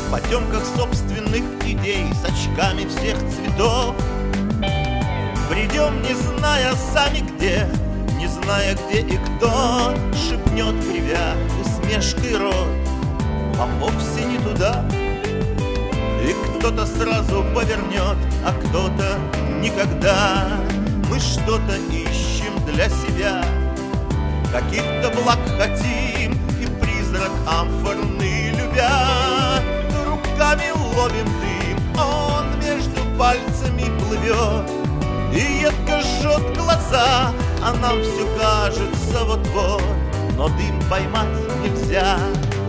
В потемках собственных идей, с очками всех цветов. Бредем, не зная сами где, не зная где и кто, шепнет, кривя усмешкой рот, а вовсе не туда. И кто-то сразу повернет, а кто-то никогда. Мы что-то ищем для себя, каких-то благ хотим, и призрак амфорный любя. Руками ловим дым, он между пальцами плывет и едко жжет глаза, а нам все кажется вот-вот, но дым поймать нельзя.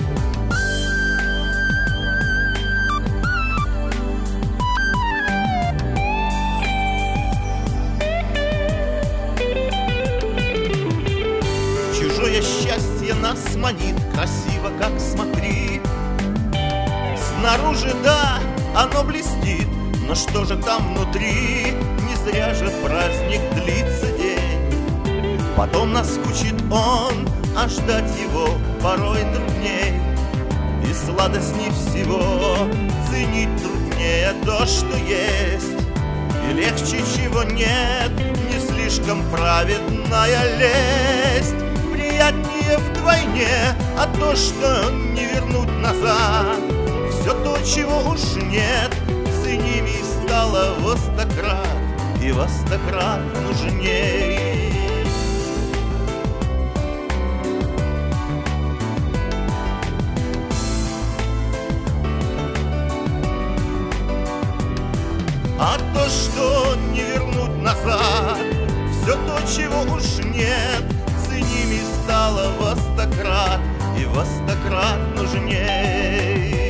Чужое счастье нас манит, красиво, как смотри. Снаружи, да, оно блестит, но что же там внутри? Не зря же праздник длится день. Потом наскучит он, а ждать его порой трудней. И сладостней всего ценить труднее то, что есть. И легче, чего нет, не слишком праведная лесть. Приятнее вдвойне, а то, что не вернуть назад. Все то, чего уж нет, ценимей стало во 100 крат, и во 100 крат нужней. А то, что не вернуть назад, все то, чего уж нет, ценимей стало во 100 крат, и во 100 крат нужней.